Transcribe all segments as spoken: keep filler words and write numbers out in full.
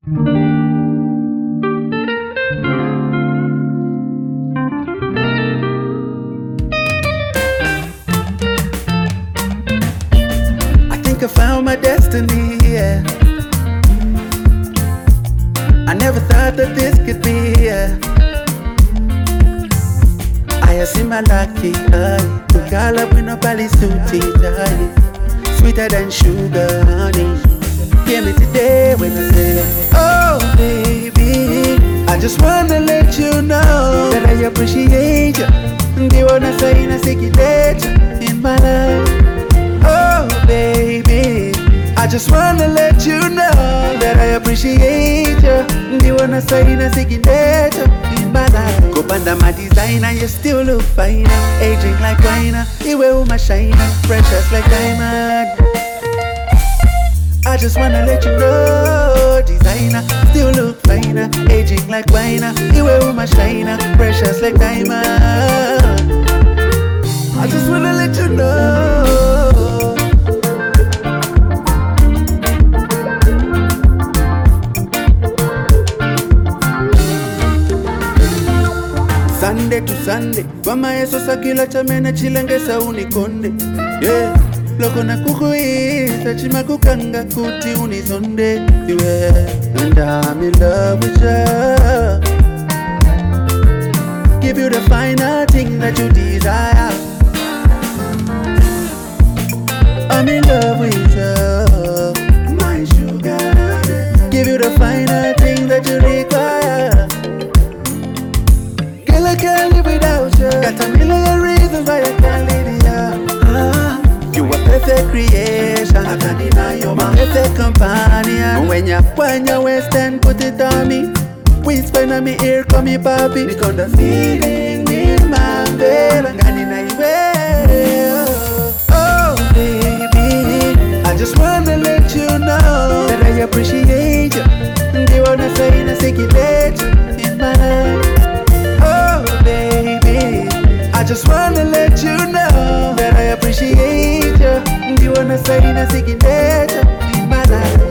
I think I found my destiny, yeah. I never thought that this could be, yeah. I see my lucky eye. To call up with no palisuti, darling. Sweeter than sugar, honey. Hear me today when I say, oh baby, I just wanna let you know that I appreciate you. The one I say in a sicky in my life. Oh baby, I just wanna let you know that I appreciate you. The one I say in a sicky in my life. Go panda my designer, you still look finer. Aging like wine, you wear my shiner. Precious like diamond. I just wanna let you know, designer, still look finer. Aging like wine, you wear my shiner. Precious like diamond. I just wanna let you know. Sunday to Sunday, Mama yeso sakila chamena chilengesa unikonde. Yeah, loko na kukuisa chima kukanga kuti unisonde. Yeah, and I'm in love with you. Give you the finer thing that you desire. I'm in love with you, my sugar. Give you the finer thing that you require. Girl, I can't live without you. Got a million reasons why I can't live without you. Ah, you a perfect creation. I can't deny you're my perfect companion. When you find your waist and put it on me, whisper in my ear, call me papi. Because the feeling in my bed, I can't deny you. Oh baby, I just wanna let you know that I appreciate you. The one I say in a sicky in my life. I just wanna let you know that I appreciate you. You wanna say in a sick in my life.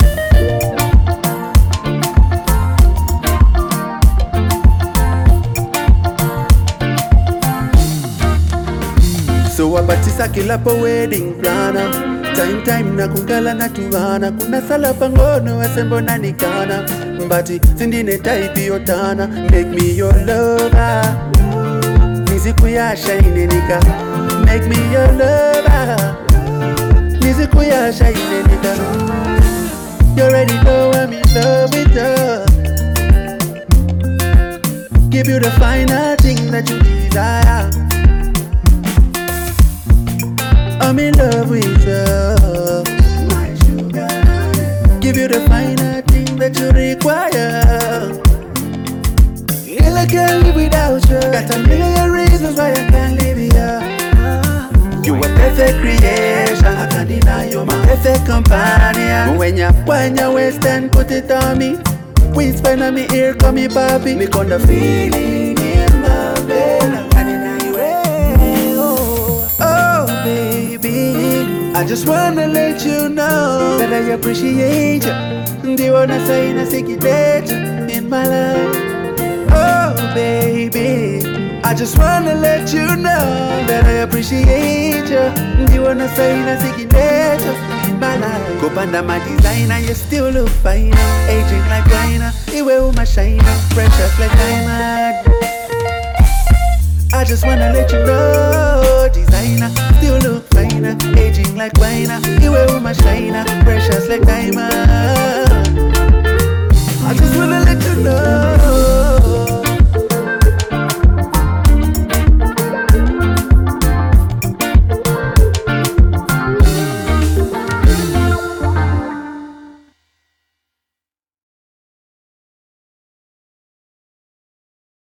So wabatisa kila po wedding plana. Time time na kungala na tuwana. Kuna sala pangono wasembo na nikana. Mbati sindine type yotana. Make me your lover. Music we are shining, nigga. Make me your lover. Music we are shining, nigga. You already know I'm in love with you. Give you the finer thing that you desire. I'm in love with you, my sugar. Give you the finer thing that you require. Girl, I can't live without you. Got a million reasons why I can't live here. You a perfect creation. I can't deny you're my perfect companion. When you wind your waist and put it on me, whisper in my ear, call me papi. Because the feeling in my bed, I can't deny you. Oh, oh baby, I just wanna let you know that I appreciate you. The one I say in a sicky date in my life. Oh baby, I just wanna let you know that I appreciate you. You wanna say in a sicky in my life. Go panda my designer, you still look finer. Aging like wine, you wear my shiner. Precious like diamond. I just wanna let you know, designer, still look finer. Aging like wine, you wear my shiner. Precious like diamond.